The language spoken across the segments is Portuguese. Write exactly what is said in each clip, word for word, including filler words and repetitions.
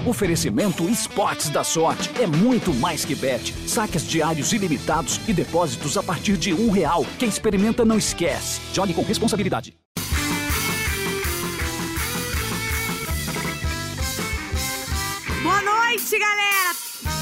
Oferecimento Esportes da Sorte. É muito mais que bet. Saques diários ilimitados e depósitos a partir de um real. Quem experimenta não esquece. Jogue com responsabilidade. Boa noite, galera!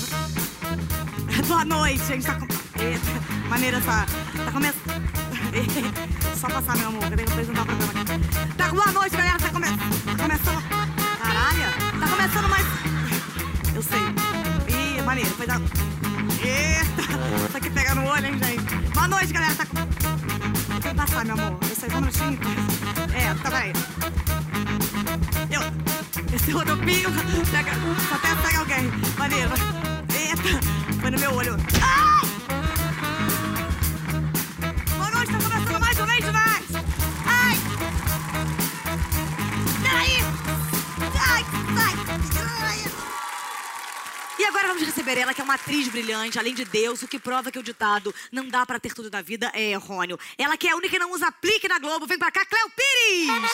Boa noite, a gente tá com... Eita, maneira essa... Tá começando... Só passar, meu amor, eu tenho que apresentar o programa aqui. Tá com boa noite, galera, tá, come... tá começando... Caralho, tá começando mais... Eu sei. Ih, maneiro, foi dar... Eita, isso aqui pega no olho, hein, gente? Boa noite, galera, tá com... Tem que passar, meu amor, eu sei, só um minutinho. É, tá, peraí. Eu... Esse rodopio, pega, só até pega alguém. Maneiro. Eita, foi no meu olho. Ai! Boa noite, tá começando mais um mês demais. Ai! Peraí! Ai, ai! E agora vamos receber ela, que é uma atriz brilhante, além de Deus, o que prova que o ditado não dá pra ter tudo na vida é errôneo. Ela que é a única que não usa aplique na Globo. Vem pra cá, Cléo Pires!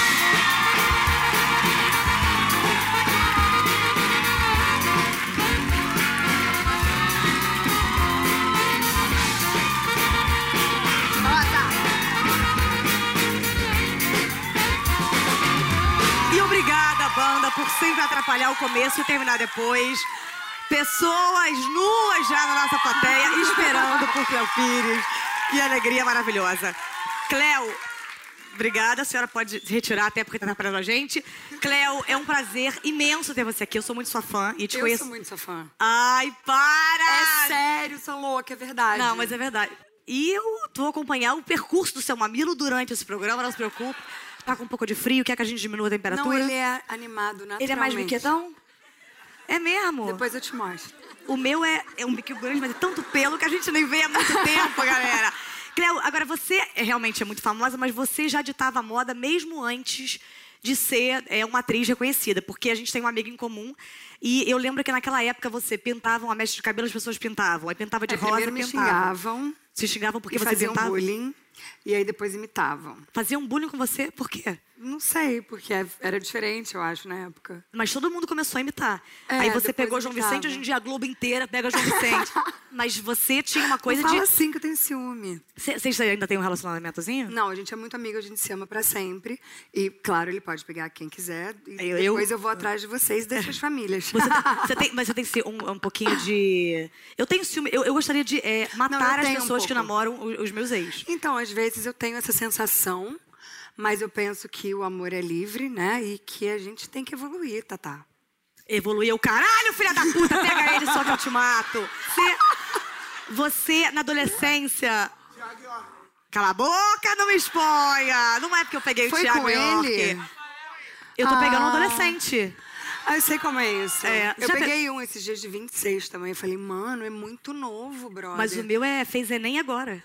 Obrigada, banda, por sempre atrapalhar o começo e terminar depois. Pessoas nuas já na nossa plateia, esperando por Cléo Pires. Que alegria maravilhosa. Cléo, obrigada. A senhora pode se retirar até porque está atrapalhando a gente. Cléo, é um prazer imenso ter você aqui. Eu sou muito sua fã e te eu conheço... sou muito sua fã. Ai, para! É sério, sou louca, é verdade. Não, mas é verdade. E eu vou acompanhar o percurso do seu mamilo durante esse programa, não se preocupe. Tá com um pouco de frio, quer que a gente diminua a temperatura? Não, ele é animado, naturalmente. Ele é mais biquetão? É mesmo? Depois eu te mostro. O meu é, é um biquinho grande, mas é tanto pelo que a gente nem vê há muito tempo, galera. Cléo, agora você é, realmente é muito famosa, mas você já ditava a moda mesmo antes de ser é, uma atriz reconhecida, porque a gente tem uma amiga em comum e eu lembro que naquela época você pintava uma mecha de cabelo, as pessoas pintavam. Aí pintava de é, rosa, primeiro me pintava. xingavam. Se xingavam porque e você faziam pintava? bullying. E aí depois imitavam. Faziam bullying com você? Por quê? Não sei, porque era diferente, eu acho, na época. Mas todo mundo começou a imitar. É, aí você pegou imitava. João Vicente, hoje em dia a Globo inteira pega João Vicente. Mas você tinha uma coisa não fala de... assim que eu tenho ciúme. Vocês ainda têm um relacionamentozinho? Não, a gente é muito amiga, a gente se ama pra sempre. E, claro, ele pode pegar quem quiser. E eu, depois eu... eu vou atrás de vocês e das suas famílias. Você tem, você tem, mas você tem um, um pouquinho de... Eu tenho ciúme. Eu, eu gostaria de é, matar não, as pessoas um que namoram os, os meus ex. Então, às vezes eu tenho essa sensação... Mas eu penso que o amor é livre, né? E que a gente tem que evoluir, Tatá. Evoluir o caralho, filha da puta! Pega ele só que eu te mato. Você, você na adolescência... Cala a boca, não me exponha! Não é porque eu peguei Foi o Thiago com ele? Eu tô ah. pegando um adolescente. Ah, eu sei como é isso. É, eu já peguei um esses dias de vinte e seis também. Eu falei, mano, é muito novo, brother. Mas o meu é, fez Enem agora.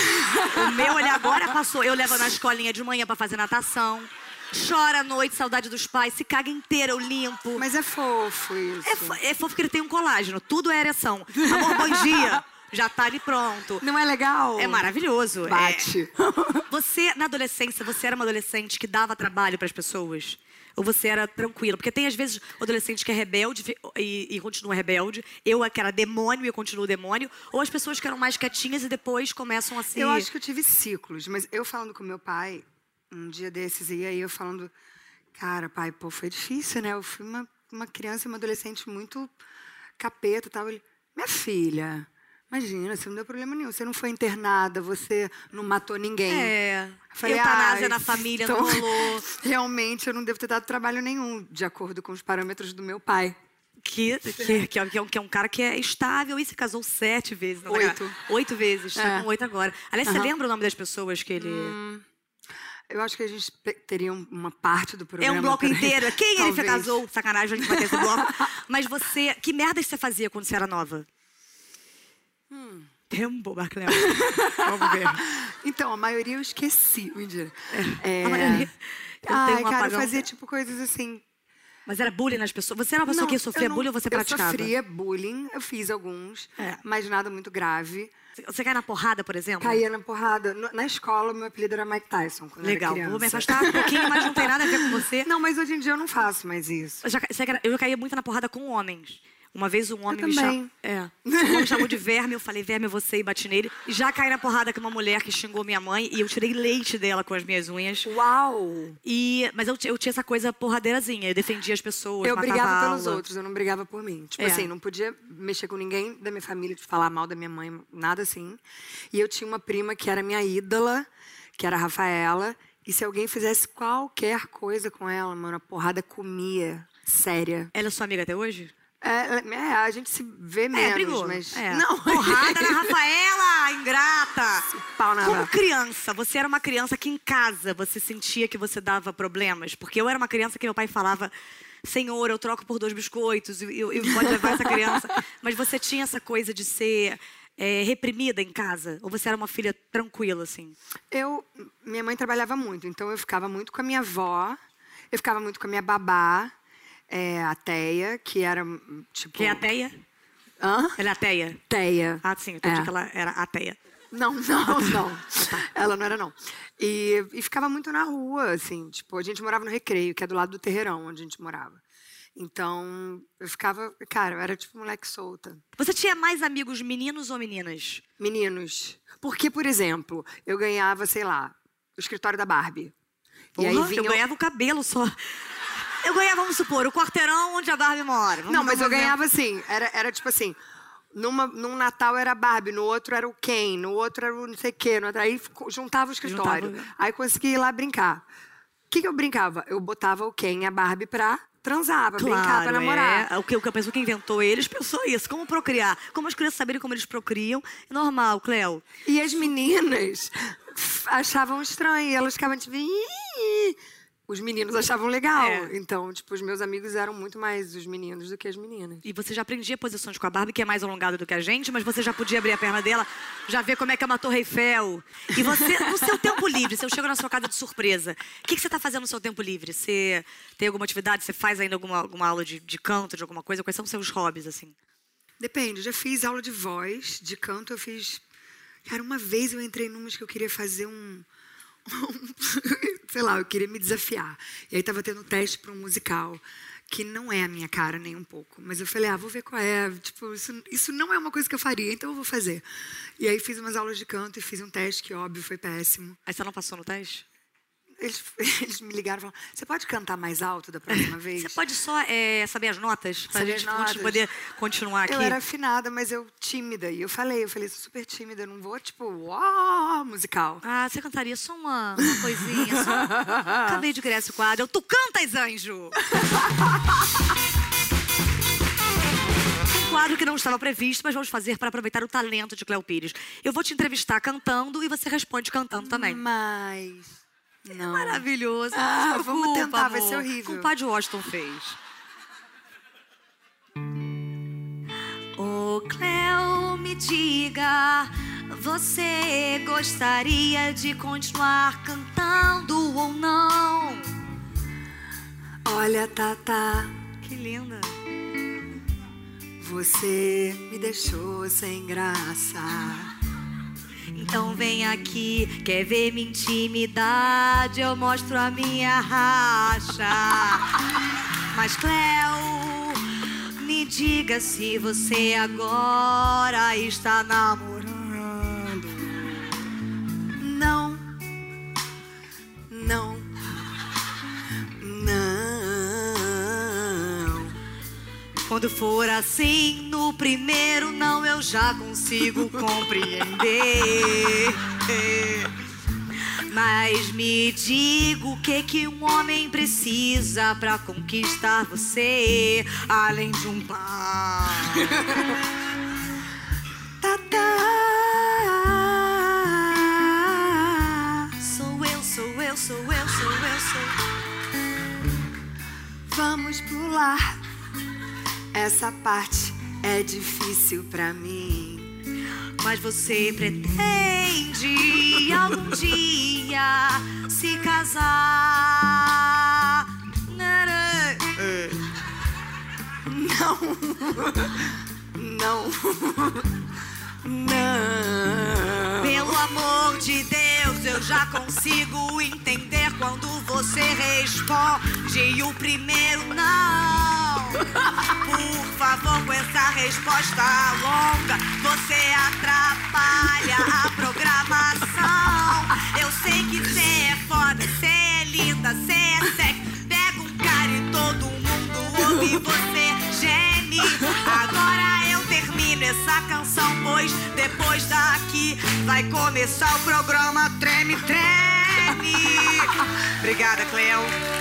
O meu, ele agora passou. Eu levo na escolinha de manhã pra fazer natação. Chora à noite, saudade dos pais. Se caga inteira, eu limpo. Mas é fofo isso. É, fo é fofo que ele tem um colágeno. Tudo é ereção. Amor, bom dia. Já tá ali pronto. Não é legal? É maravilhoso. Bate. É... Você, na adolescência, você era uma adolescente que dava trabalho pras pessoas? Ou você era tranquila? Porque tem, às vezes, o adolescente que é rebelde e, e continua rebelde. Eu, que era demônio e eu continuo demônio. Ou as pessoas que eram mais quietinhas e depois começam a se... Eu acho que eu tive ciclos. Mas eu falando com meu pai, um dia desses, e aí eu falando... Cara, pai, pô, foi difícil, né? Eu fui uma, uma criança e uma adolescente muito capeta e tal. Ele, minha filha... Imagina, você não deu problema nenhum. Você não foi internada, você não matou ninguém. É. Eu falei, eutanásia na família, então, não rolou. Realmente, eu não devo ter dado trabalho nenhum, de acordo com os parâmetros do meu pai. Que, que, que, é, que, é um, que é um cara que é estável e se casou sete vezes. Não oito. É? Oito vezes, tá é. com oito agora. Aliás, uhum. você lembra o nome das pessoas que ele... Hum, eu acho que a gente teria uma parte do programa. É um bloco inteiro. Quem Talvez. ele se casou? Sacanagem, a gente vai ter esse bloco. Mas você... Que merda você fazia quando você era nova? Hum... Tempo, Cléo. Vamos ver. Então, a maioria eu esqueci, mentira. É. É... A maioria... Eu Ai, tenho um cara, apagão. eu fazia tipo coisas assim... Mas era bullying nas pessoas? Você era uma pessoa Não, que sofria eu não- bullying ou você praticava? Eu sofria bullying, eu fiz alguns, É. mas nada muito grave. Você cai na porrada, por exemplo? Caía na porrada. No- Na escola, meu apelido era Mike Tyson, quando Legal, eu era vou me criança. afastar um pouquinho, mas não tem nada a ver com você. Não, mas hoje em dia eu não faço mais isso. Eu, já, você era- eu caía muito na porrada com homens. Uma vez um homem me também. chamou. É. Um homem me chamou de verme, eu falei, verme, é você, e bati nele. E já caí na porrada com uma mulher que xingou minha mãe e eu tirei leite dela com as minhas unhas. Uau! E, mas eu, eu tinha essa coisa porradeirazinha, eu defendia as pessoas, Eu matava brigava a pelos aula. outros, eu não brigava por mim. Tipo É. assim, não podia mexer com ninguém da minha família, de falar mal da minha mãe, nada assim. E eu tinha uma prima que era minha ídola, que era a Rafaela. E se alguém fizesse qualquer coisa com ela, mano, a porrada comia. Séria. Ela é sua amiga até hoje? É, é, a gente se vê menos, brigou. mas... É. Não, Porrada na Rafaela, ingrata! pau na Como vaca. criança, você era uma criança que em casa você sentia que você dava problemas? Porque eu era uma criança que meu pai falava, Senhor, eu troco por dois biscoitos, e, e, e pode levar essa criança. Mas você tinha essa coisa de ser é, reprimida em casa? Ou você era uma filha tranquila, assim? Eu, minha mãe trabalhava muito, então eu ficava muito com a minha avó, eu ficava muito com a minha babá, é, a Teia, que era, tipo... Que é ateia? Hã? Ela é ateia? Teia. Ah, sim, eu entendi É. que ela era ateia. Não, não, não. Ela não era, não. E, e ficava muito na rua, assim, tipo, a gente morava no Recreio, que é do lado do terreirão, onde a gente morava. Então, eu ficava, cara, eu era tipo moleque solta. Você tinha mais amigos meninos ou meninas? Meninos. Porque, por exemplo, eu ganhava, sei lá, o escritório da Barbie. Porra, e aí vinha... eu ganhava o cabelo só. Eu ganhava, vamos supor, o quarteirão onde a Barbie mora. Vamos Não, mas dar um eu ganhava assim, era, era tipo assim, numa, num Natal era a Barbie, no outro era o Ken, no outro era o não sei o quê, no outro, aí fico- juntava o escritório. Juntava. Aí conseguia ir lá brincar. O que, que eu brincava? Eu botava o Ken e a Barbie pra transar, pra brincar, pra namorar. É. O que, o que a pessoa que inventou eles pensou isso. Como procriar? Como as crianças saberem como eles procriam. É normal, Cleo. E as meninas f- achavam estranho, e elas ficavam tipo... "Ih". Os meninos achavam legal. É. Então, tipo, os meus amigos eram muito mais os meninos do que as meninas. E você já aprendia posições com a Barbie, que é mais alongada do que a gente, mas você já podia abrir a perna dela, já ver como é que é uma Torre Eiffel. E você, no seu tempo livre, se eu chego na sua casa de surpresa, o que, que você está fazendo no seu tempo livre? Você tem alguma atividade? Você faz ainda alguma, alguma aula de, de canto, de alguma coisa? Quais são os seus hobbies, assim? Depende, já fiz aula de voz, de canto eu fiz... Cara, uma vez eu entrei numas que eu queria fazer um... sei lá, eu queria me desafiar. E aí tava tendo teste para um musical, que não é a minha cara nem um pouco. Mas eu falei, ah, vou ver qual é. Tipo, isso, isso não é uma coisa que eu faria, então eu vou fazer. E aí fiz umas aulas de canto e fiz um teste que, óbvio, foi péssimo. Aí você não passou no teste? Eles, eles me ligaram e falaram, você pode cantar mais alto da próxima vez? Você pode só é, saber as notas? Pra Saber gente as notas. poder continuar aqui? Eu era afinada, mas eu tímida. E eu falei, eu falei, sou super tímida, eu não vou, tipo, uau, musical. Ah, você cantaria só uma, uma coisinha, só... Acabei de criar esse quadro. Tu cantas, anjo! Um quadro que não estava previsto, mas vamos fazer para aproveitar o talento de Cleo Pires. Eu vou te entrevistar cantando e você responde cantando também. Mas... Não. Maravilhoso. Ah, Desculpa, vamos tentar, vai ser amor. horrível. Como o Padre Washington fez. Ô, Cleo, me diga, você gostaria de continuar cantando ou não? Olha, Tata, Que linda. você me deixou sem graça. Então vem aqui, quer ver minha intimidade? Eu mostro a minha racha. Mas, Cleo, me diga se você agora está namorando. Não, não, não. Quando for assim, no primeiro não eu já consigo compreender. Mas me diga o que que um homem precisa pra conquistar você, além de um pai. Tata. Sou eu, sou eu, sou eu, sou eu, sou. Vamos pular. Essa parte é difícil pra mim. Mas você pretende algum dia se casar? Não. Não. Não. Pelo amor de Deus, eu já consigo entender quando você responde o primeiro não. Por favor, com essa resposta longa, você atrapalha a programação. Eu sei que cê é foda, cê é linda, cê é sexy. Pega um cara e todo mundo ouve você geme. Agora eu termino essa canção, pois depois daqui vai começar o programa Treme Treme. Obrigada, Cleo.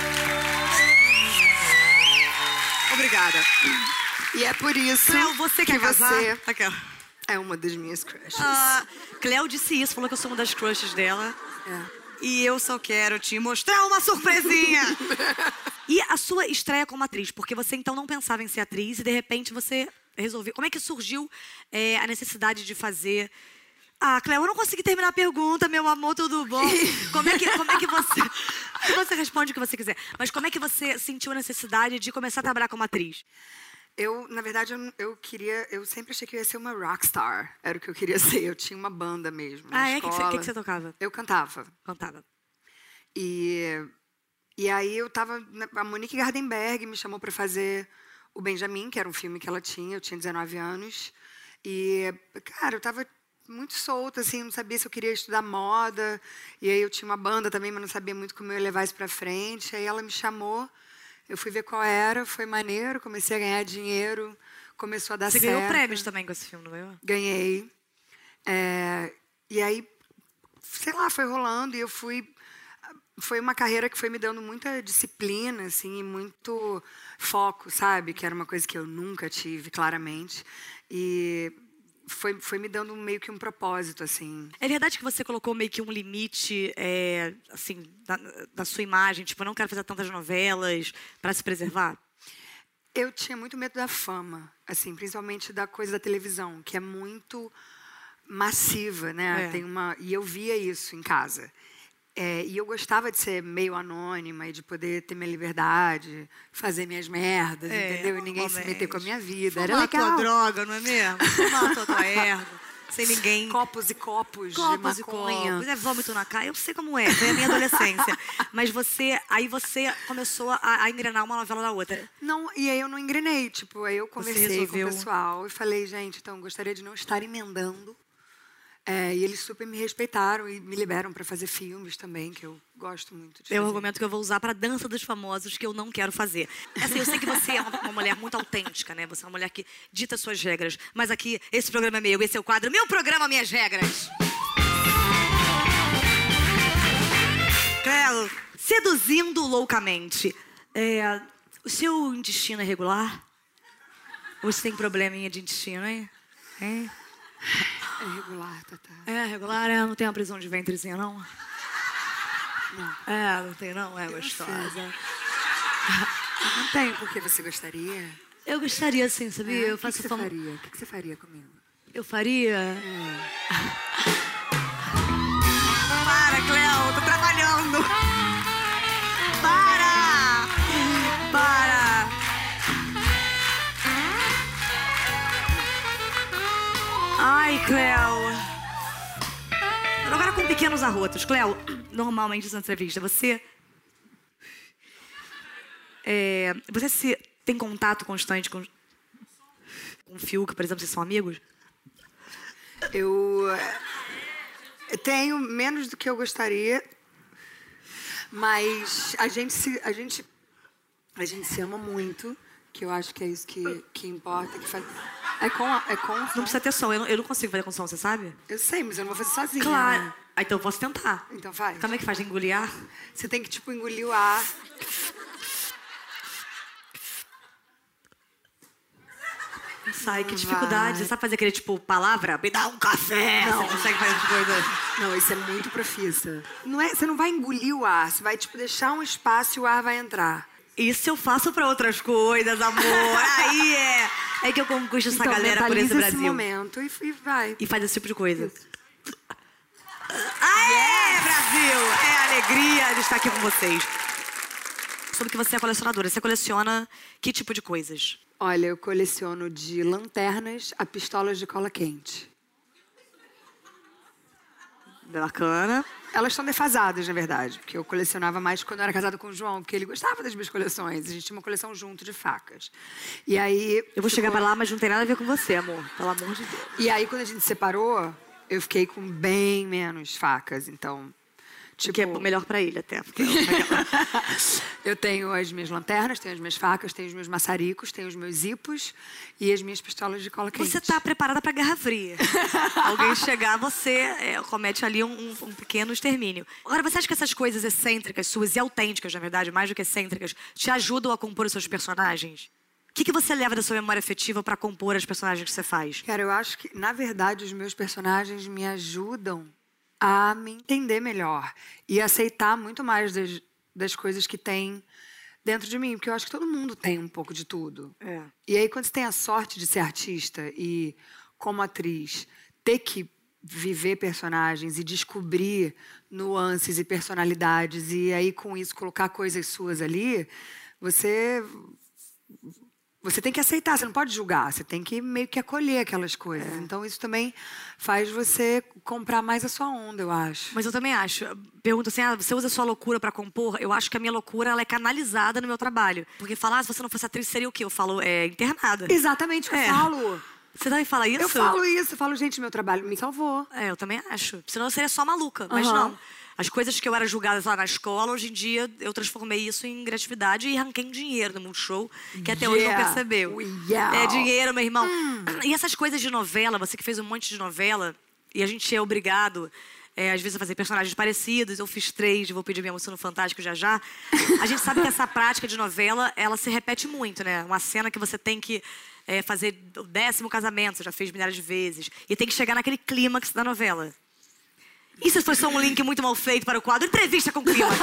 Obrigada. E é por isso Cleo, você que quer casar? você Aqui, ó. é uma das minhas crushes. Ah, Cleo disse isso, falou que eu sou uma das crushes dela. É. E eu só quero te mostrar uma surpresinha. E a sua estreia como atriz, porque você então não pensava em ser atriz e de repente você resolveu. Como é que surgiu é, a necessidade de fazer... Ah, Cleo, eu não consegui terminar a pergunta, meu amor, tudo bom? Como é que, como é que você... Você responde o que você quiser. Mas como é que você sentiu a necessidade de começar a trabalhar como atriz? Eu, na verdade, eu, eu queria... Eu sempre achei que eu ia ser uma rockstar. Era o que eu queria ser. Eu tinha uma banda mesmo. Ah, é? O que, que, escola. que, que você tocava? Eu cantava. Cantava. E, e aí eu tava... A Monique Gardenberg me chamou pra fazer o Benjamin, que era um filme que ela tinha. Eu tinha dezenove anos. E, cara, eu tava muito solta, assim. Não sabia se eu queria estudar moda. E aí eu tinha uma banda também, mas não sabia muito como eu ia levar isso pra frente. Aí ela me chamou. Eu fui ver qual era. Foi maneiro. Comecei a ganhar dinheiro. Começou a dar Você certo. Você ganhou prêmios também com esse filme, não ganhou? Ganhei. É, e aí, sei lá, foi rolando. E eu fui... Foi uma carreira que foi me dando muita disciplina, assim, e muito foco, sabe? Que era uma coisa que eu nunca tive, claramente. E foi, foi me dando meio que um propósito, assim. É verdade que você colocou meio que um limite, é, assim, da, da sua imagem? Tipo, eu não quero fazer tantas novelas para se preservar? Eu tinha muito medo da fama, assim, principalmente da coisa da televisão, que é muito massiva, né? É. Tem uma, e eu via isso em casa. É, e eu gostava de ser meio anônima e de poder ter minha liberdade, fazer minhas merdas, É, entendeu? E ninguém se meter com a minha vida. Era Fumar a legal. tua droga, não é mesmo? Fumar a tua, tua erva, sem ninguém... Copos e copos, Copos de e maconha. copos, é vômito na cara. Eu sei como é, foi a minha adolescência. Mas você, aí você começou a, a engrenar uma novela na outra. Não, e aí eu não engrenei, tipo, aí eu conversei resolveu... com o pessoal e falei, gente, então, gostaria de não estar emendando. É, e eles super me respeitaram e me liberam para fazer filmes também, que eu gosto muito de É o fazer. argumento que eu vou usar para Dança dos Famosos, que eu não quero fazer. Assim, eu sei que você é uma, uma mulher muito autêntica, né? Você é uma mulher que dita suas regras. Mas aqui, esse programa é meu, esse é o quadro Meu Programa, Minhas Regras. Cleo, seduzindo loucamente. É, o seu intestino é regular? Ou você tem probleminha de intestino, hein? Hein? É regular, Tatá. É regular, é? Não tem uma prisão de ventrezinha, não? Não. É, não tem, não? É gostosa. Não tem, porque você gostaria? Eu gostaria, sim, sabia? É, eu o que faço que você fama... faria? O que que você faria comigo? Eu faria? É. Para, Cleo, tô trabalhando. Para! Para! Ai, Cleo. Agora com pequenos arrotos. Cleo, normalmente nessa entrevista, você... É, você se tem contato constante com... Com o Fiuk, por exemplo, vocês são amigos? Eu eh, tenho menos do que eu gostaria, mas a gente se, a gente, a gente se ama muito, que eu acho que é isso que, que importa. Que faz... É com, a- é com o Não som. precisa ter som, eu não, eu não consigo fazer com som, você sabe? Eu sei, mas eu não vou fazer sozinha. Claro. Né? Ah, então eu posso tentar. Então faz. Como é que faz? Engolir ar? Você tem que, tipo, engolir o ar. Sai, que Vai. dificuldade. Você sabe fazer aquele, tipo, palavra? Me dá um café! Não. Você consegue fazer essas coisas? Não, isso é muito profissa. Não é, você não vai engolir o ar, você vai, tipo, deixar um espaço e o ar vai entrar. Isso eu faço pra outras coisas, amor. Aí é... É que eu conquisto essa Então, galera por esse mentaliza Brasil. esse momento e, e vai. E faz esse tipo de coisa. Aê, Brasil! É a alegria de estar aqui com vocês. Sobre que você é colecionadora. Você coleciona que tipo de coisas? Olha, eu coleciono de lanternas a pistolas de cola quente. Bacana. Elas estão defasadas, na verdade, porque eu colecionava mais quando eu era casada com o João, porque ele gostava das minhas coleções. A gente tinha uma coleção junto de facas. E aí... Eu vou ficou... chegar pra lá, mas não tem nada a ver com você, amor. Pelo amor de Deus. E aí, quando a gente se separou, eu fiquei com bem menos facas, então... Tipo... Que é melhor pra ele até. Porque... Eu tenho as minhas lanternas, tenho as minhas facas, tenho os meus maçaricos, tenho os meus zipos e as minhas pistolas de cola quente. Você tá preparada pra Guerra Fria. Alguém chegar, você é, comete ali um, um pequeno extermínio. Agora, você acha que essas coisas excêntricas suas e autênticas, na verdade, mais do que excêntricas, te ajudam a compor os seus personagens? O que, que você leva da sua memória afetiva pra compor as personagens que você faz? Cara, eu acho que, na verdade, os meus personagens me ajudam a me entender melhor e aceitar muito mais das, das coisas que tem dentro de mim, porque eu acho que todo mundo tem um pouco de tudo. É. E aí, quando você tem a sorte de ser artista e, como atriz, ter que viver personagens e descobrir nuances e personalidades e aí, com isso, colocar coisas suas ali, você... Você tem que aceitar, você não pode julgar, você tem que meio que acolher aquelas coisas. É. Então, isso também faz você comprar mais a sua onda, eu acho. Mas eu também acho. Pergunto assim, ah, você usa a sua loucura pra compor? Eu acho que a minha loucura, ela é canalizada no meu trabalho. Porque falar, ah, se você não fosse atriz, seria o quê? Eu falo, é, internada. Exatamente o que é. eu falo. Você também fala isso? Eu falo isso, eu falo, gente, meu trabalho me salvou. É, eu também acho. Senão eu seria só maluca, mas uhum. não. As coisas que eu era julgada lá na escola, hoje em dia eu transformei isso em criatividade e arranquei em dinheiro no Multishow, que até yeah. hoje não percebeu. Yeah. É dinheiro, meu irmão. Hum. E essas coisas de novela, você que fez um monte de novela, e a gente é obrigado, é, às vezes, a fazer personagens parecidos. Eu fiz três, vou pedir minha moça no Fantástico já já. A gente sabe que essa prática de novela, ela se repete muito, né? Uma cena que você tem que é, fazer o décimo casamento, você já fez milhares de vezes. E tem que chegar naquele clímax da novela. Isso foi só um link muito mal feito para o quadro Entrevista com Clímax.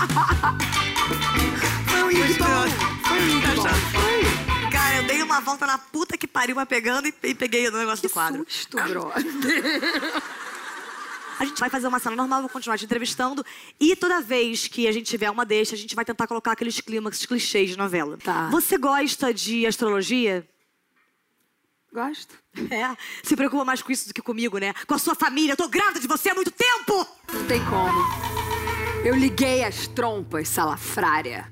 Foi um link bom. Foi um link bom. Foi. Cara, eu dei uma volta na puta que pariu, mas pegando e, e peguei o negócio que do quadro. Que susto, brother. A gente vai fazer uma cena normal, vou continuar te entrevistando. E toda vez que a gente tiver uma deixa, a gente vai tentar colocar aqueles clímax clichês de novela. Tá. Você gosta de astrologia? Gosto. É, se preocupa mais com isso do que comigo, né? Com a sua família. Eu tô grávida de você há muito tempo! Não tem como. Eu liguei as trompas, salafrária.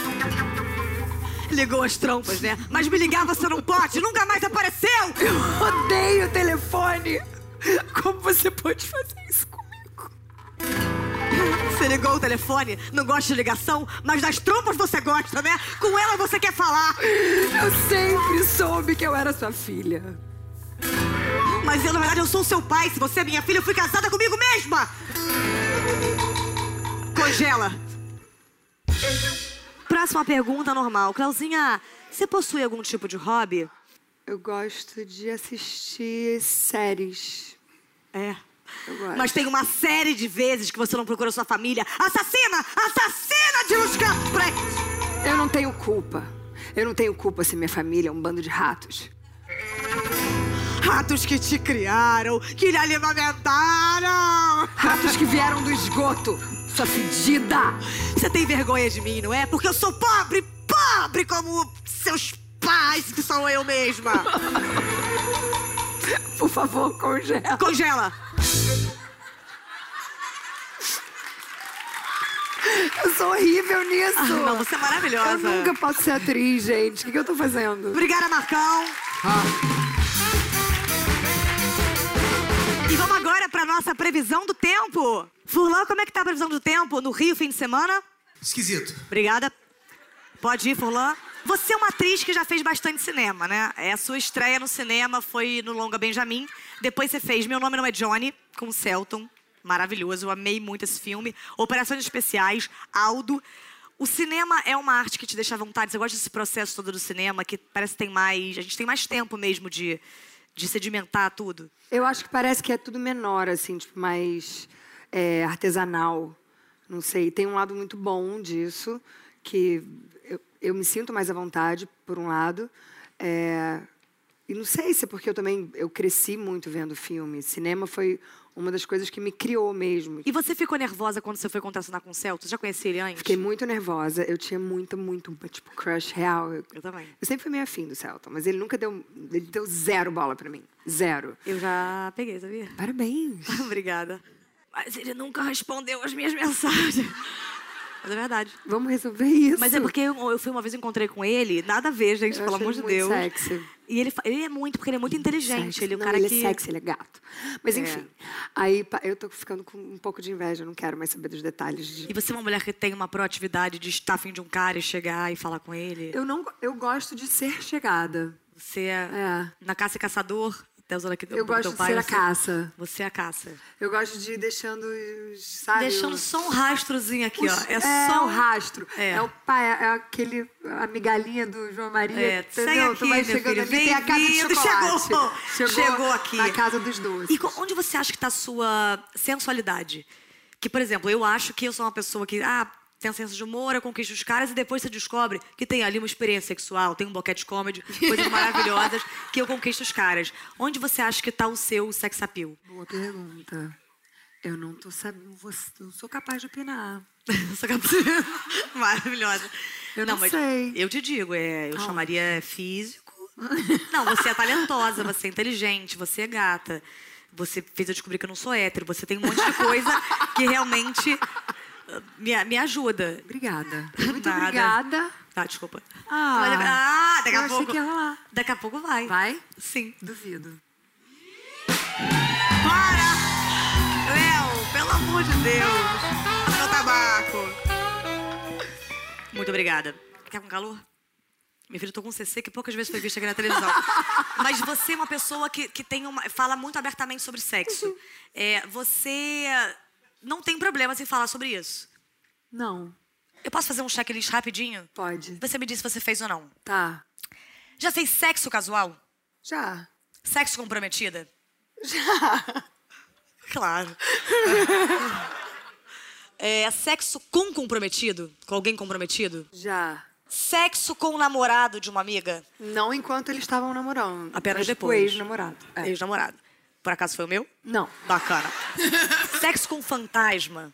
Ligou as trompas, né? Mas me ligar você não pode, nunca mais apareceu! Eu odeio o telefone. Como você pode fazer isso comigo? Você ligou o telefone, não gosta de ligação, mas das trompas você gosta, né? Com ela você quer falar. Eu sempre soube que eu era sua filha. Mas eu, na verdade, eu sou o seu pai. Se você é minha filha, eu fui casada comigo mesma. Congela. Próxima pergunta normal. Clauzinha, você possui algum tipo de hobby? Eu gosto de assistir séries. É. Eu gosto. Mas tem uma série de vezes que você não procura sua família. Assassina! Assassina de Luz Campos Preto! Eu não tenho culpa. Eu não tenho culpa se minha família é um bando de ratos. Ratos que te criaram, que lhe alimentaram! Ratos que vieram do esgoto, sua fedida! Você tem vergonha de mim, não é? Porque eu sou pobre, pobre como seus pais, que sou eu mesma! Por favor, congela. Congela! Eu sou horrível nisso. Ah, não, você é maravilhosa. Eu nunca posso ser atriz, gente. O que, que eu tô fazendo? Obrigada, Marcão. Ah. E vamos agora pra nossa previsão do tempo. Furlan, como é que tá a previsão do tempo no Rio, fim de semana? Esquisito. Obrigada. Pode ir, Furlan. Você é uma atriz que já fez bastante cinema, né? A sua estreia no cinema foi no longa Benjamin. Depois você fez Meu Nome Não É Johnny, com o Selton. Maravilhoso, eu amei muito esse filme. Operações Especiais, Aldo. O cinema é uma arte que te deixa à vontade. Você gosta desse processo todo do cinema, que parece que tem mais... A gente tem mais tempo mesmo de, de sedimentar tudo. Eu acho que parece que é tudo menor, assim, tipo, mais é, artesanal. Não sei, tem um lado muito bom disso, que eu, eu me sinto mais à vontade, por um lado. É, E não sei se é porque eu também eu cresci muito vendo filme. Cinema foi uma das coisas que me criou mesmo. E você ficou nervosa quando você foi contracenar com o Celto? Você já conhecia ele antes? Fiquei muito nervosa. Eu tinha muito, muito, tipo, crush real. Eu, eu também. Eu sempre fui meio afim do Celton, mas ele nunca deu... Ele deu zero bola pra mim. Zero. Eu já peguei, sabia? Parabéns. Obrigada. Mas ele nunca respondeu as minhas mensagens. Mas é verdade. Vamos resolver isso. Mas é porque eu, eu fui uma vez, encontrei com ele, nada a ver, gente, eu pelo amor de muito Deus. Sexy. E ele, ele é muito, porque ele é muito inteligente. Sexy. Ele é o não, cara ele que... é sexy, ele é gato. Mas É. enfim, aí eu tô ficando com um pouco de inveja, eu não quero mais saber dos detalhes. De... E você é uma mulher que tem uma proatividade de estar afim de um cara e chegar e falar com ele? Eu, não, eu gosto de ser chegada. Você é, É. na caça e caçador, até usando aqui Eu gosto teu de pai, ser a você- caça. Você é a caça. Eu gosto de ir deixando, os, sabe? Deixando os- só um rastrozinho aqui, os- ó. É, é só o rastro. É. É. o pai, é aquele, a migalhinha do João Maria. É, entendeu? segue aqui, tu vai meu chegando filho, ali, tem a casa de bem-vindo. chocolate. Chegou. Chegou aqui. Na casa dos doces. E co- onde você acha que está a sua sensualidade? Que, por exemplo, eu acho que eu sou uma pessoa que ah, tem um senso de humor, eu conquisto os caras e depois você descobre que tem ali uma experiência sexual, tem um boquete comedy, coisas maravilhosas que eu conquisto os caras. Onde você acha que está o seu sex appeal? Boa pergunta. Eu não tô sabendo, não sou capaz de opinar. Sou capaz- Maravilhosa. Eu não mas sei. Eu te digo, é, eu Ah. chamaria físico. Não, você é talentosa, você é inteligente, você é gata. Você fez eu descobrir que eu não sou hétero. Você tem um monte de coisa que realmente uh, me, me ajuda. Obrigada. Muito Nada. obrigada. Tá, desculpa. Ah, Mas- ah, daqui eu a achei pouco. que ia rolar. Daqui a pouco vai. Vai? Sim. Duvido. Para! Léo, pelo amor de Deus. Meu tabaco. Muito obrigada. Tá com calor? Minha filha, eu tô com C C, que poucas vezes foi vista aqui na televisão. Mas você é uma pessoa que, que tem uma, fala muito abertamente sobre sexo. É, você não tem problemas em falar sobre isso. Não. Eu posso fazer um checklist rapidinho? Pode. Você me diz se você fez ou não. Tá. Já fez sexo casual? Já. Sexo comprometida? Já. Claro. É, sexo com comprometido? Com alguém comprometido? Já. Sexo com o namorado de uma amiga? Não enquanto eles estavam namorando. Apenas mas depois. O ex-namorado. É. Ex-namorado. Por acaso foi o meu? Não. Bacana. Sexo com fantasma?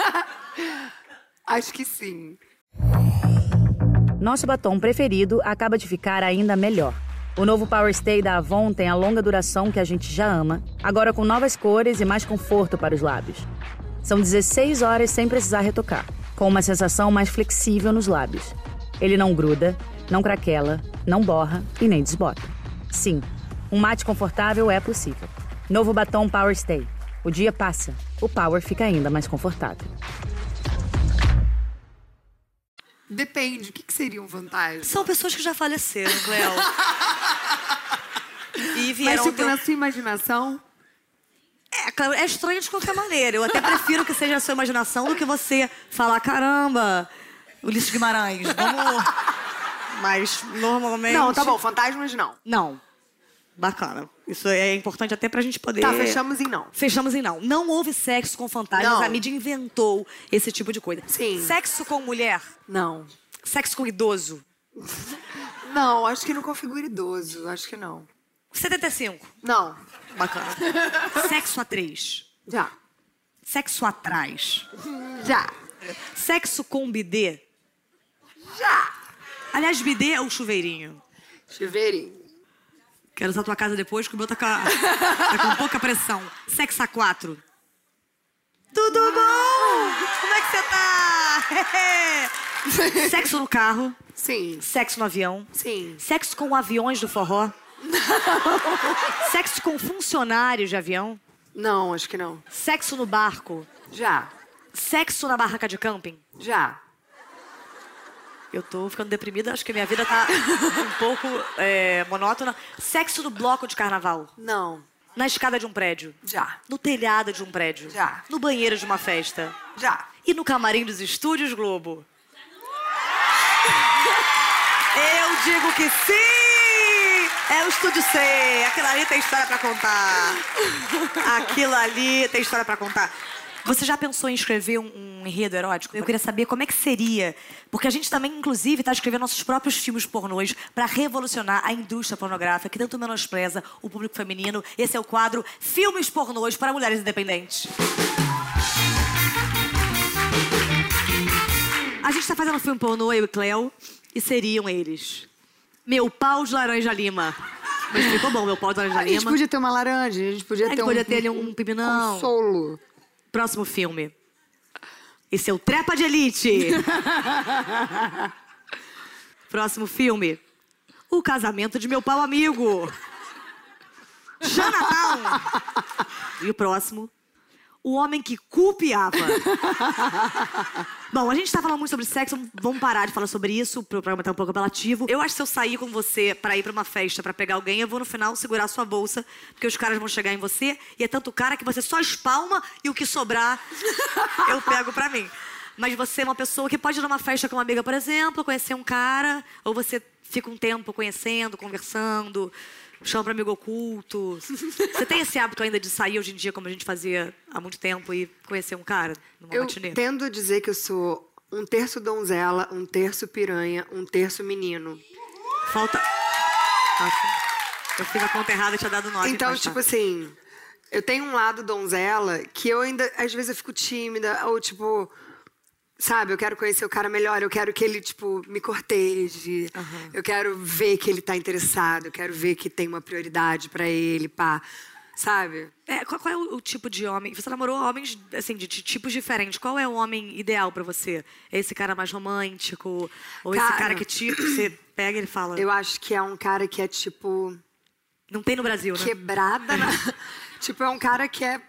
Acho que sim. Nosso batom preferido acaba de ficar ainda melhor. O novo Power Stay da Avon tem a longa duração que a gente já ama, agora com novas cores e mais conforto para os lábios. São dezesseis horas sem precisar retocar, com uma sensação mais flexível nos lábios. Ele não gruda, não craquela, não borra e nem desbota. Sim, um mate confortável é possível. Novo batom Power Stay. O dia passa, o Power fica ainda mais confortável. Depende. O que, que seria um fantasma? São pessoas que já faleceram, Cleo. E Mas, vieram tipo, ter... na sua imaginação... É, claro, é estranho de qualquer maneira. Eu até prefiro que seja a sua imaginação do que você falar, caramba, Ulisses Guimarães, vamos... Mas, normalmente... Não, tá bom. Fantasmas, não. Não. Bacana. Isso é importante até pra gente poder... Tá, fechamos em não. Fechamos em não. Não houve sexo com fantasmas. Não. A mídia inventou esse tipo de coisa. Sim. Sexo com mulher. Não. Sexo com idoso. Não, acho que não configura idoso. Acho que não. setenta e cinco. Não. Bacana. Sexo a três. Já. Sexo atrás. Já. Sexo com bidê. Já. Aliás, bidê é o chuveirinho. Chuveirinho. Quero usar a tua casa depois, que o meu tá com, a- tá com pouca pressão. Sexo a quatro. Tudo bom? Como é que você tá? Sexo no carro. Sim. Sexo no avião. Sim. Sexo com aviões do forró. Sexo com funcionários de avião. Não, acho que não. Sexo no barco. Já. Sexo na barraca de camping. Já. Eu tô ficando deprimida, acho que minha vida tá um pouco é, monótona. Sexo no bloco de carnaval. Não. Na escada de um prédio. Já. No telhado de um prédio. Já. No banheiro de uma festa. Já. E no camarim dos estúdios Globo. Eu digo que sim! É o Estúdio C. Aquilo ali tem história pra contar. Aquilo ali tem história pra contar. Você já pensou em escrever um, um enredo erótico? Eu queria saber como é que seria. Porque a gente também, inclusive, está escrevendo nossos próprios filmes pornôs para revolucionar a indústria pornográfica, que tanto menospreza o público feminino. Esse é o quadro Filmes Pornôs para Mulheres Independentes. A gente está fazendo um filme pornô, eu e Cleo, e seriam eles. Meu pau de laranja lima. Mas ficou bom, meu pau de laranja lima. A gente podia ter uma laranja, a gente podia a gente ter podia um... ter ali um pipinão. Consolo. Próximo filme. Esse é o Trepa de Elite. Próximo filme. O casamento de meu pau amigo. Jonathan. E o próximo. O homem que culpiava. Bom, a gente tá falando muito sobre sexo, vamos parar de falar sobre isso, pro programa tá um pouco apelativo. Eu acho que se eu sair com você pra ir pra uma festa, pra pegar alguém, eu vou no final segurar a sua bolsa, porque os caras vão chegar em você, e é tanto cara que você só espalma e o que sobrar eu pego pra mim. Mas você é uma pessoa que pode ir numa festa com uma amiga, por exemplo, conhecer um cara, ou você fica um tempo conhecendo, conversando... Chama pra amigo oculto. Você tem esse hábito ainda de sair hoje em dia, como a gente fazia há muito tempo, e conhecer um cara numa Eu matinê? tendo a dizer que eu sou um terço donzela, um terço piranha, um terço menino. Falta... Nossa, eu fiz a conta errada e tinha dado nove. Então, tipo assim, eu tenho um lado donzela que eu ainda, às vezes eu fico tímida, ou tipo... Sabe, eu quero conhecer o cara melhor, eu quero que ele, tipo, me corteje. Uhum. Eu quero ver que ele tá interessado, eu quero ver que tem uma prioridade pra ele, pá. Sabe? É, qual, qual é o, o tipo de homem? Você namorou homens, assim, de, de tipos diferentes. Qual é o homem ideal pra você? É esse cara mais romântico? Ou cara, esse cara que, tipo, você pega e ele fala... Eu acho que é um cara que é, tipo... Não tem no Brasil, né? Quebrada na... Tipo, é um cara que é...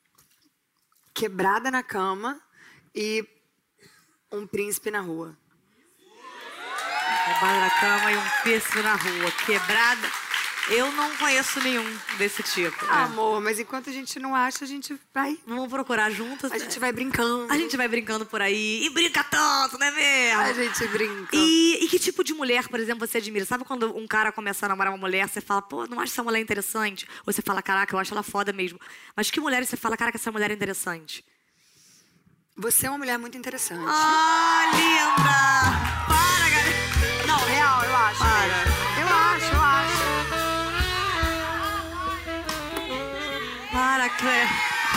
Quebrada na cama e... Um príncipe na rua. Quebrada na cama e um príncipe na rua. Quebrada. Eu não conheço nenhum desse tipo. Ah, amor, mas enquanto a gente não acha, a gente vai... Vamos procurar juntas. A gente vai brincando. A gente vai brincando por aí. E brinca tanto, né mesmo? A gente brinca. E, e que tipo de mulher, por exemplo, você admira? Sabe quando um cara começa a namorar uma mulher, você fala, pô, não acho essa mulher interessante? Ou você fala, caraca, eu acho ela foda mesmo. Mas que mulheres você fala, caraca, essa mulher é interessante? Você é uma mulher muito interessante. Ah, linda! Para, galera! Não, real, eu acho. Para. Eu acho, eu acho. Para, Claire.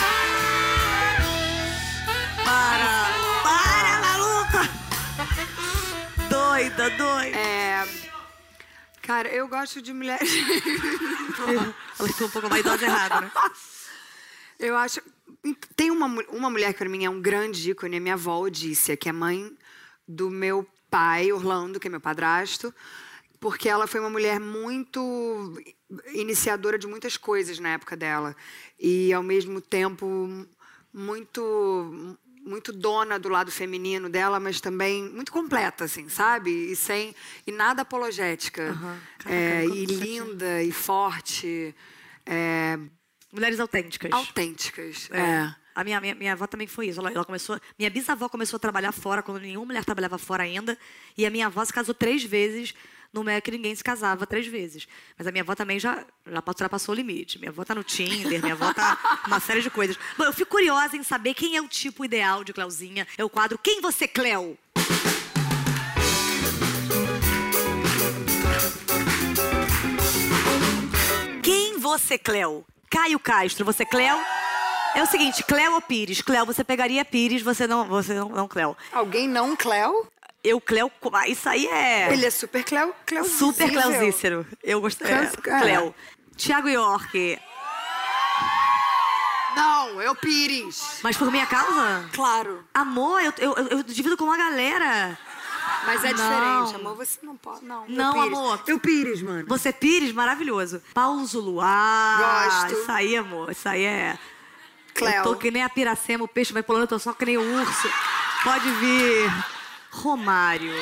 Para. Para, maluca! Doida, doida. É... Cara, eu gosto de mulheres... Ela ficou um pouco mais idosa errada, né? Eu acho... Tem uma, uma mulher que pra mim é um grande ícone, é minha avó, Odícia, que é mãe do meu pai, Orlando, que é meu padrasto, porque ela foi uma mulher muito iniciadora de muitas coisas na época dela. E, ao mesmo tempo, muito, muito dona do lado feminino dela, mas também muito completa, assim, sabe? E, sem, e nada apologética. Uhum. Caraca, é, e linda, e forte. É, Mulheres autênticas. Autênticas, é. é. A minha, minha, minha avó também foi isso. Ela, ela começou, minha bisavó começou a trabalhar fora, quando nenhuma mulher trabalhava fora ainda. E a minha avó se casou três vezes, numa época que ninguém se casava três vezes. Mas a minha avó também já, já ultrapassou o limite. Minha avó tá no Tinder, minha avó tá uma série de coisas. Bom, eu fico curiosa em saber quem é o tipo ideal de Cleuzinha. É o quadro Quem Você, Cleo? Quem você, Cleo? Caio Castro, você, Cleo? É o seguinte, Cleo ou Pires? Cleo, você pegaria Pires, você não, você não, não Cleo. Alguém não Cleo? Eu, Cleo, isso aí é... Ele é super Cleo, Cleo Super Cleozícero. Eu gostei. É, Cleo. Tiago York. Não, eu Pires. Mas por minha causa? Claro. Amor, eu, eu, eu divido com uma galera. Mas é não. diferente, amor. Você não pode. Não, não Pires. amor. Eu Pires, mano. Você Pires, maravilhoso. Paulo Zuluá. Gosto. Isso aí, amor. Isso aí é... Cleo. Eu tô que nem a piracema, o peixe vai pulando, eu tô só que nem o urso. Pode vir. Romário.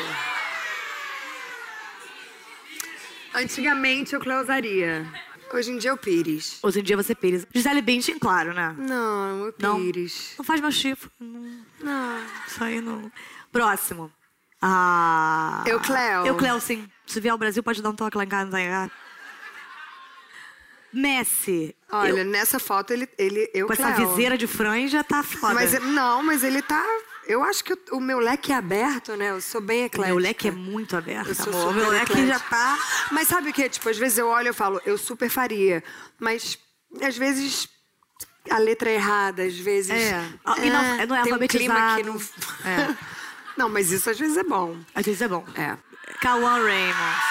Antigamente eu Cleusaria. Hoje em dia eu Pires. Hoje em dia você Pires. Gisele Bündchen, claro, né? Não, eu Pires. Não, não faz meu chifre. Não. Não. Isso aí não. Próximo. Ah. Eu Cleo. Eu Cleo, sim. Se vier ao Brasil, pode dar um toque lá em casa. Messi. Olha, eu, nessa foto, ele, ele eu, com essa Cléo. viseira de franja, tá foda. Mas, não, mas ele tá... Eu acho que o, o meu leque é aberto, né? Eu sou bem O eclética. meu leque é muito aberto, Eu sou amor. O super meu leque eclética. já tá... Mas sabe o que? Tipo, às vezes eu olho e falo, eu super faria. Mas, às vezes, a letra é errada. Às vezes... É. E não, não é tem um clima alfabetizado. que não... É. Não, mas isso às vezes é bom. Às vezes é bom. É. Cauã Raymond.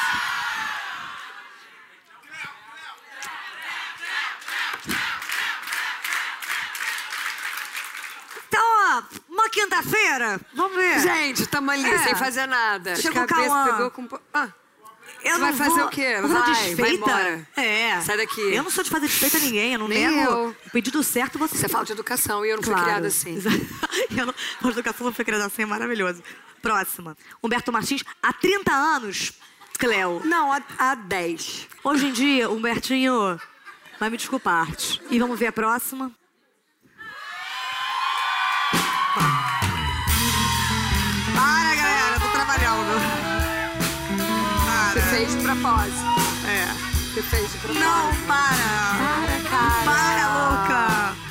Então, ó, uma quinta-feira, vamos ver. Gente, tamo ali, É. sem fazer nada. Chegou o Cabeça Cauã. pegou com... Ah, Eu Você vai não fazer vou- o quê? eu vou Vai, desfeita? vai embora. É. Sai daqui. Eu não sou de fazer desfeita a ninguém, eu não Nem nego. eu. O pedido certo você... isso é falta de educação e eu não fui Claro. criada assim. eu não... A educação não foi criada assim, é maravilhoso. Próxima. Humberto Martins, há trinta anos, Cléo. Não, há, há dez. Hoje em dia, Humbertinho vai me desculpar. E vamos ver a próxima. Para, galera, eu tô trabalhando. Você fez de propósito. É. Você fez de propósito. Não, para. Para, cara. Para, louca.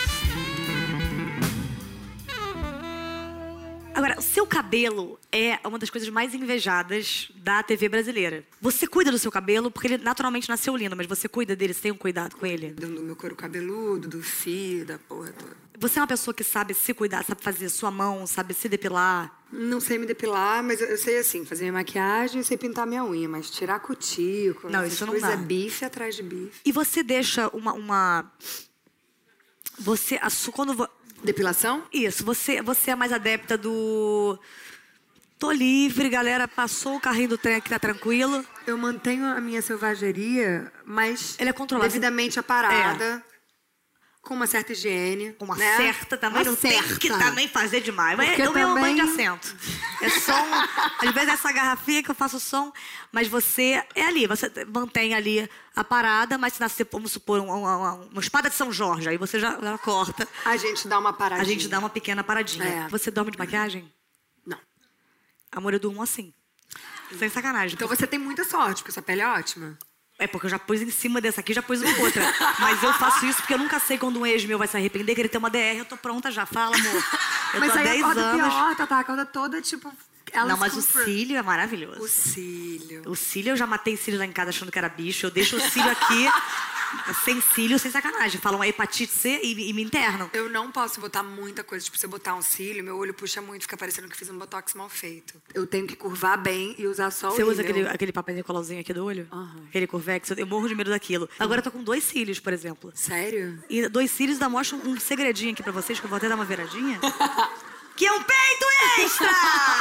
Agora, o seu cabelo é uma das coisas mais invejadas da T V brasileira. Você cuida do seu cabelo porque ele naturalmente nasceu lindo, mas você cuida dele, você tem um cuidado com ele? Do meu couro cabeludo, do fio, da porra toda. Você é uma pessoa que sabe se cuidar, sabe fazer sua mão, sabe se depilar? Não sei me depilar, mas eu- eu sei assim, fazer minha maquiagem e sei pintar minha unha, mas tirar cutícula, Não, essas isso não coisas dá. é bife atrás de bife. E você deixa uma... uma... Você... A su... Quando... vo- Depilação? Isso, você, você é mais adepta do... Tô livre, galera, passou o carrinho do trem aqui, tá tranquilo. Eu mantenho a minha selvageria, mas Ele é controlado. devidamente aparada, com uma certa higiene. Uma né? certa também, Uma não tem certa. que também fazer demais. Mas Porque eu mesmo também- banho de assento. É só um... Às vezes é essa garrafinha que eu faço som, mas você é ali, você mantém ali a parada, mas se nascer, vamos supor, uma, uma, uma espada de São Jorge, aí você já, já corta. A gente dá uma A paradinha. gente dá uma pequena paradinha. É. Você dorme de maquiagem? Não. Amor, eu durmo assim. Sem sacanagem. Então você tem muita sorte, porque sua pele é ótima. É porque eu já pus em cima dessa aqui, já pus uma outra. Mas eu faço isso porque eu nunca sei quando um ex meu vai se arrepender, que ele tem uma D R, eu tô pronta já. Fala, amor. Eu Mas tô há aí dez acorda anos. pior, tá, tá, acorda toda, tipo... Alice Não, mas o Cooper. cílio é maravilhoso. O cílio. O cílio, eu já matei cílio lá em casa achando que era bicho. Eu deixo o cílio aqui, sem cílio, sem sacanagem. Falam hepatite C e, e me internam. Eu não posso botar muita coisa. Tipo, se eu botar um cílio, meu olho puxa muito, fica parecendo que fiz um botox mal feito. Eu tenho que curvar bem e usar só o Você usa rímel. aquele, aquele papel Nicolauzinho aqui do olho? Aham. Aquele Curvex? Eu morro de medo daquilo. Agora eu tô com dois cílios, por exemplo. Sério? E dois cílios ainda mostram um segredinho aqui pra vocês, que eu vou até dar uma viradinha. Que é um peito extra!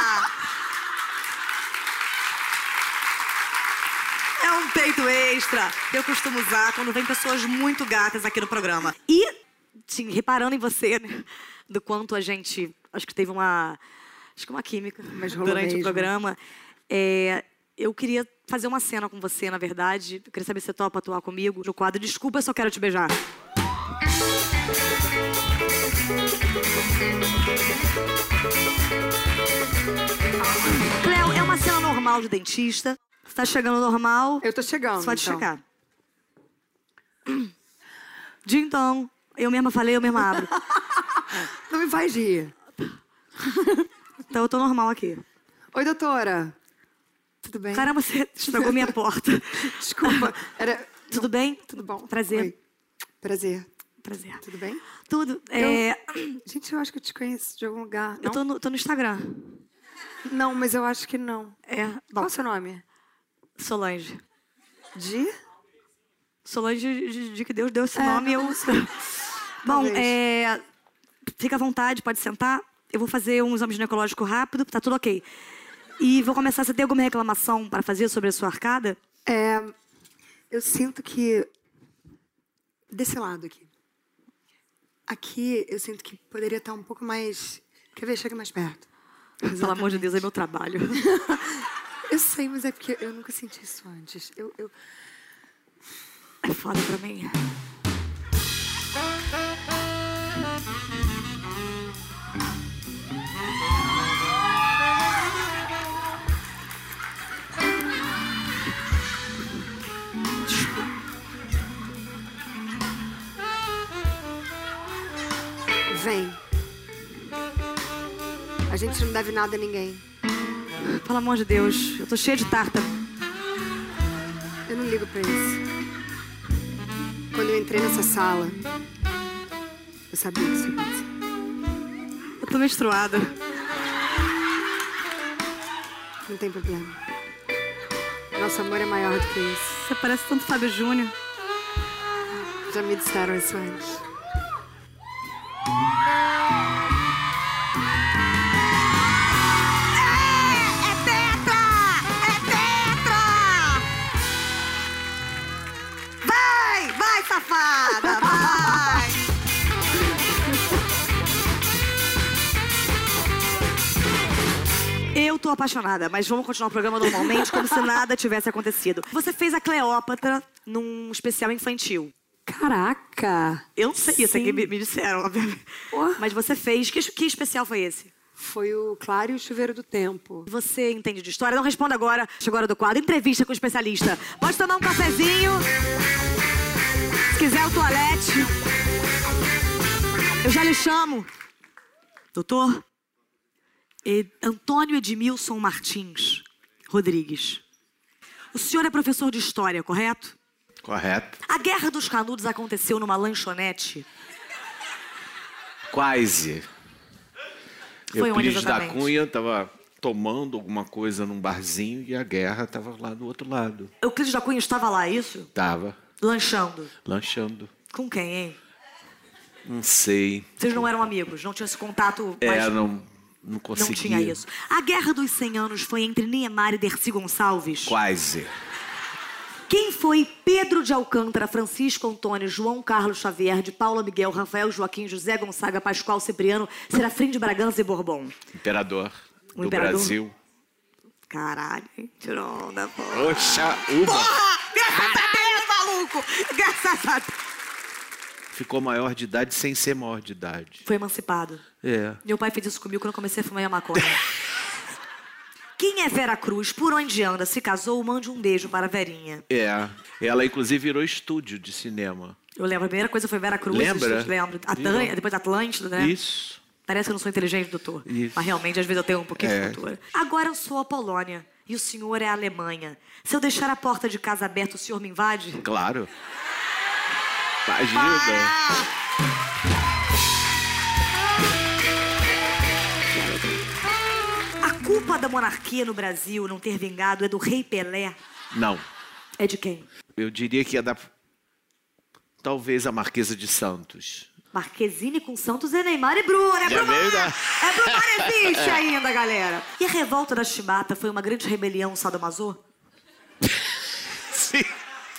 É um peito extra que eu costumo usar quando vem pessoas muito gatas aqui no programa. E, sim, reparando em você, né, do quanto a gente... Acho que teve uma... Acho que uma química Mas rolou durante mesmo. o programa. É, eu queria fazer uma cena com você, na verdade. Eu queria saber se você topa atuar comigo no quadro Desculpa, eu só quero te beijar. Cléo, é uma cena normal de dentista. Você tá chegando normal. Eu tô chegando, Você pode então. chegar. De então, eu mesma falei, eu mesma abro. Não me faz rir. Então eu tô normal aqui. Oi, doutora. Tudo bem? Caramba, você estragou minha porta. Desculpa. Era... Tudo bem? Tudo bom? Prazer. Oi. Prazer. Prazer. Tudo bem? Tudo. É... Gente, eu acho que eu te conheço de algum lugar. Não? Eu tô no, tô no Instagram. Não, mas eu acho que não. É. Qual Bom, é o seu nome? Solange. De? Solange de, de que Deus deu esse É, nome. Eu... não sei. Bom, Talvez. é... fica à vontade, pode sentar. Eu vou fazer um exame ginecológico rápido, tá tudo ok. E vou começar. Você tem alguma reclamação para fazer sobre a sua arcada? É, eu sinto que... Desse lado aqui. Aqui, eu sinto que poderia estar um pouco mais... Quer ver? Chega mais perto. Pelo amor de Deus, é meu trabalho. Eu sei, mas é porque eu nunca senti isso antes. Eu... eu... É foda pra mim. Vem. A gente não deve nada a ninguém. Pelo amor de Deus, eu tô cheia de tártaro. Eu não ligo pra isso. Quando eu entrei nessa sala, eu sabia que isso ia acontecer. Eu tô menstruada. Não tem problema. Nosso amor é maior do que isso. Você parece tanto Fábio Júnior. Já me disseram isso antes. Safada, vai! Eu tô apaixonada, mas vamos continuar o programa normalmente, como se nada tivesse acontecido. Você fez a Cleópatra num especial infantil. Caraca! Eu não sei isso aqui, me, me disseram, obviamente. Oh. Mas você fez. Que, que especial foi esse? Foi o Claro e o Chuveiro do Tempo. Você entende de história? Não responda agora. Chegou a hora do quadro. Entrevista com o especialista. Pode tomar um cafezinho. Se quiser o toalete, eu já lhe chamo. Doutor, Ed... Antônio Edmilson Martins Rodrigues. O senhor é professor de história, correto? Correto. A Guerra dos Canudos aconteceu numa lanchonete? Quase. Foi onde Euclides da exatamente? Cunha estava tomando alguma coisa num barzinho e a guerra estava lá do outro lado. Euclides da Cunha estava lá, isso? Tava. Lanchando. Lanchando. Com quem, hein? Não sei. Vocês não eram amigos? Não tinha esse contato? É, mais... não, não conseguia. Não tinha isso. A Guerra dos cem Anos foi entre Niemeyer e Dercy Gonçalves? Quase. Quem foi Pedro de Alcântara, Francisco Antônio, João Carlos Xavier, de Paula Miguel, Rafael Joaquim, José Gonçaga, Pascoal Cipriano, Serafim de Bragança e Bourbon? Imperador O do imperador? Brasil. Caralho, hein? Tirou onda, porra. Oxa, uma. Porra! Graças a Deus, maluco! Graças a Deus. Ficou maior de idade sem ser maior de idade. Foi emancipado. É. Meu pai fez isso comigo quando eu comecei a fumar a maconha. Quem é Vera Cruz? Por onde anda? Se casou? Mande um beijo para a Verinha. É. Ela, inclusive, virou estúdio de cinema. Eu lembro. A primeira coisa foi Vera Cruz. Lembra? Lembro. Atlan... Depois Atlântida, né? Isso. Parece que eu não sou inteligente, doutor. Isso. Mas realmente, às vezes, eu tenho um pouquinho É. de cultura. Agora eu sou a Polônia. E o senhor é a Alemanha. Se eu deixar a porta de casa aberta, o senhor me invade? Claro. Imagina. A culpa da monarquia no Brasil não ter vingado é do rei Pelé? Não. É de quem? Eu diria que é da... Talvez a Marquesa de Santos. Marquezine com Santos é Neymar e Bruno. É Já Bruno. veio da- É Bruno, existe ainda, galera. E a revolta da Chibata foi uma grande rebelião sadomaso? Sim.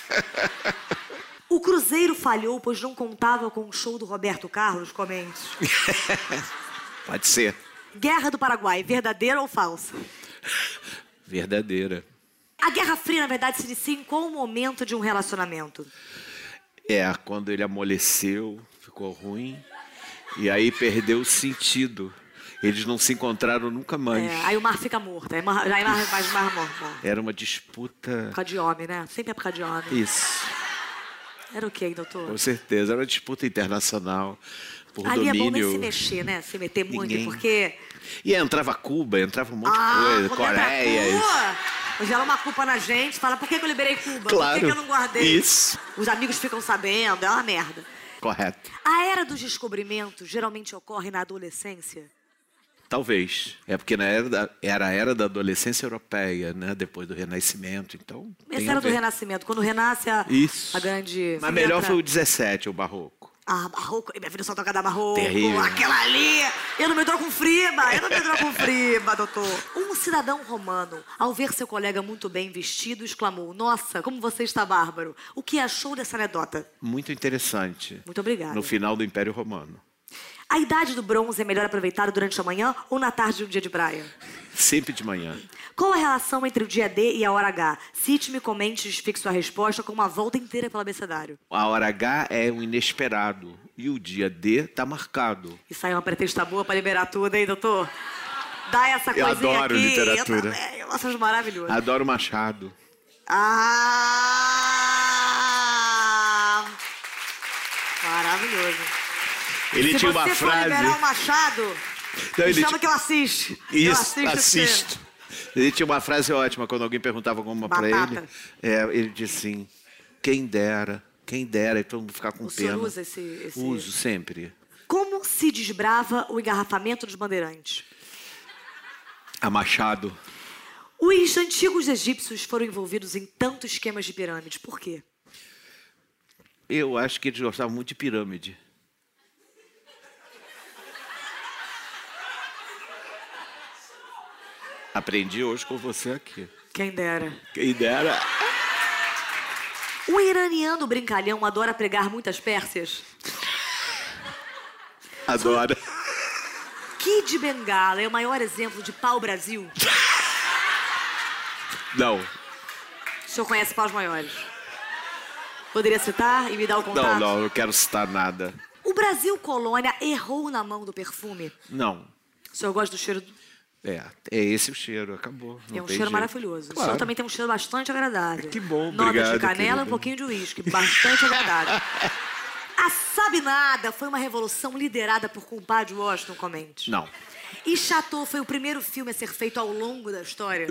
O Cruzeiro falhou, pois não contava com o show do Roberto Carlos? Comente. Pode ser. Guerra do Paraguai, verdadeira ou falsa? Verdadeira. A Guerra Fria, na verdade, se inicia em qual momento de um relacionamento? É, quando ele amoleceu, ficou ruim. E aí perdeu o sentido. Eles não se encontraram nunca mais. É, aí o mar fica morto. Aí mar, aí mar, mais mar morto. Era uma disputa... Por causa de homem, né? Sempre é por causa de homem. Isso, Era o quê, doutor? com certeza. Era uma disputa internacional por Ali é bom nem domínio. se mexer, né? Se meter muito, Ninguém. porque... E entrava Cuba, entrava um monte Ah, de coisa. quando entra Coreia. isso. Cuba, gera uma culpa na gente. Fala, por que que eu liberei Cuba? Claro. Por que que eu não guardei? Isso. Os amigos ficam sabendo, é uma merda. Correto. A era dos descobrimentos geralmente ocorre na adolescência? Talvez. É porque na era, da, era a era da adolescência europeia, né? Depois do Renascimento, então... tem Essa a era do ver. Renascimento. Quando renasce a, Isso. a grande... Mas melhor entra- foi o dezessete, o barroco. Ah, barroco. Minha filha só toca da barroco. Terrível. Aquela ali. Eu não me dou com friba. Eu não me dou com friba, doutor. Um cidadão romano, ao ver seu colega muito bem vestido, exclamou: nossa, como você está bárbaro. O que achou dessa anedota? Muito interessante. Muito obrigada. No final do Império Romano. A idade do bronze é melhor aproveitada durante a manhã ou na tarde de um dia de praia? Sempre de manhã. Qual a relação entre o dia D e a hora H? Cite-me, comente e justifique sua resposta com uma volta inteira pelo abecedário. A hora H é o inesperado. E o dia D tá marcado. Isso aí é uma pretexta boa pra liberar tudo, hein, doutor? Dá essa Eu coisinha adoro aqui. literatura. Eu também. Eu acho maravilhoso. Adoro Machado. Ah! Maravilhoso. Ele Se tinha uma você for frase... liberar o Machado, Então, me ele chama ti- que eu assisto. eu Isso, assisto. assisto. Ele tinha uma frase ótima, quando alguém perguntava alguma pra Batata. ele. É, ele disse assim, quem dera, quem dera, e todo mundo ficar com O pena. senhor usa esse... esse... Uso, sempre. Como se desbrava o engarrafamento dos bandeirantes? A Machado. Os antigos egípcios foram envolvidos em tantos esquemas de pirâmide. Por quê? Eu acho que eles gostavam muito de pirâmide. Aprendi hoje com você aqui. Quem dera. Quem dera. O iraniano brincalhão adora pregar muitas pérsias. Adora. Kid Bengala é o maior exemplo de pau-brasil. Não. O senhor conhece paus maiores? Poderia citar e me dar o contato? Não, não, não quero citar nada. O Brasil Colônia errou na mão do perfume. Não. O senhor gosta do cheiro? do- É, é esse o cheiro, acabou. Não É um tem cheiro jeito. maravilhoso. O Claro. senhor também tem um cheiro bastante agradável. Que bom, Nota obrigado, de canela e um querida. pouquinho de uísque. Bastante agradável. A Sabinada foi uma revolução liderada por compadre Washington Comente. Não. E Chateau foi o primeiro filme a ser feito ao longo da história.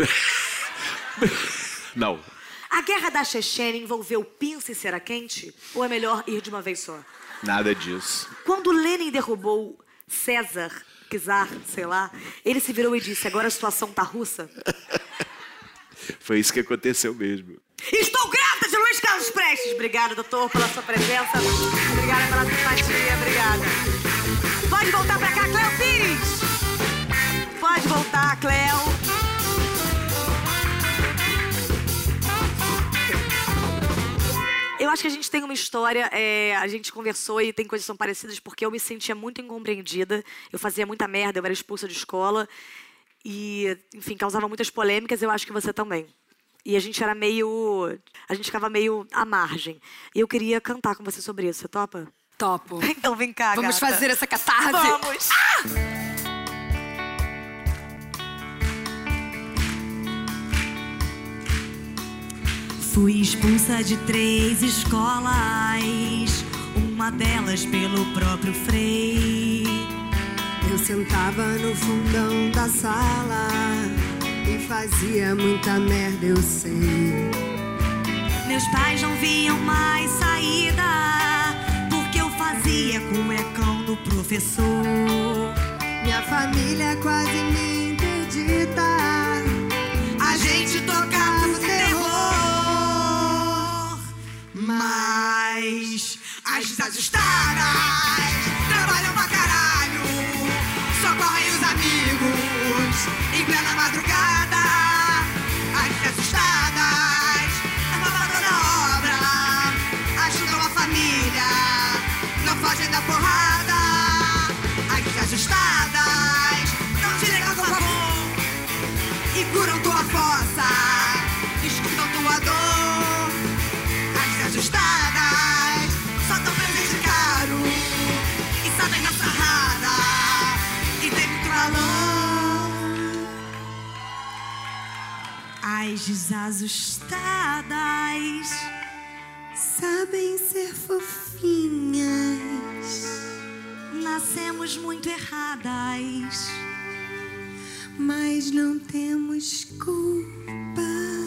Não. A guerra da Chechênia envolveu pinça e cera quente? Ou é melhor ir de uma vez só? Nada disso. Quando Lenin derrubou César, Czar, sei lá, ele se virou e disse, agora a situação tá russa? Foi isso que aconteceu mesmo. Estou grávida de Luiz Carlos Prestes. Obrigada, doutor, pela sua presença. Obrigada pela simpatia, obrigada. Pode voltar pra cá, Cleo Pires. Pode voltar, Cleo. Eu acho que a gente tem uma história, é, a gente conversou e tem coisas que são parecidas porque eu me sentia muito incompreendida. Eu fazia muita merda, eu era expulsa de escola. E, enfim, causava muitas polêmicas, eu acho que você também. E a gente era meio... A gente ficava meio à margem. E eu queria cantar com você sobre isso. Você topa? Topo. Então vem cá, Vamos gata. fazer essa catarse? Vamos! Fui expulsa de três escolas, uma delas pelo próprio Frei. Eu sentava no fundão da sala e fazia muita merda, eu sei. Meus pais não viam mais saída, porque eu fazia cuecão do professor. Minha família quase me interdita. A gente tocava o terror. Mas as desajustadas trabalham pra caralho, socorrem os amigos em plena madrugada. As desajustadas armam toda a obra, ajudam a família, não fogem da porrada. As desajustadas não te negam tua favor e curam tua força, escutam tua dor. As desajustadas só dão presente caro e sabem na sarrada e tem muito valor. As desajustadas Sabem ser fofinhas, nascemos muito erradas. mas não temos culpa.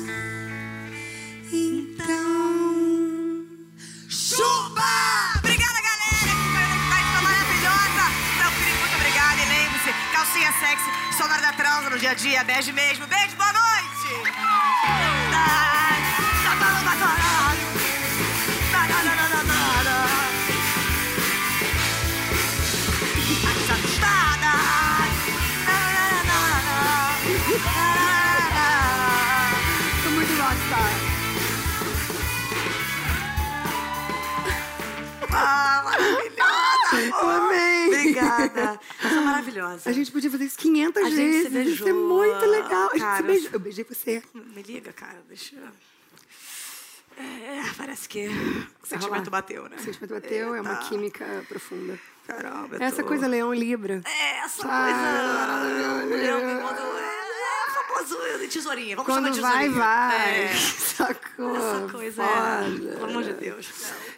Então, chupa! Obrigada, galera! Que foi uma festa maravilhosa. Meu querido, muito obrigada. E lembre-se, calcinha sexy, sonora da transa no dia a dia. Beijo mesmo. Beijo, boa noite! Ai, tá falando pra caralho. Tá, tá, tá, tá, tá, tá. As desajustadas. Ah, ah, ah, ah. Tô muito gostosa. Ah, maravilhosa! Eu amei. Obrigada. Você é maravilhosa. A gente podia fazer isso quinhentas A gente vezes. se beijou. Isso é muito legal. A gente Cara, se beijou. Eu beijei você. Me liga, cara, deixa eu... É, parece que o sentimento bateu, né? O sentimento bateu, é uma Eita. química profunda. Caramba, eu Essa tô- coisa Leão Libra. É, essa Ah, coisa... O leão me mandou... É, é famoso de tesourinha. Vamos Quando chamar de vai, tesourinha. vai. É. Sacou. Essa coisa Foda. é... Pelo amor de Deus.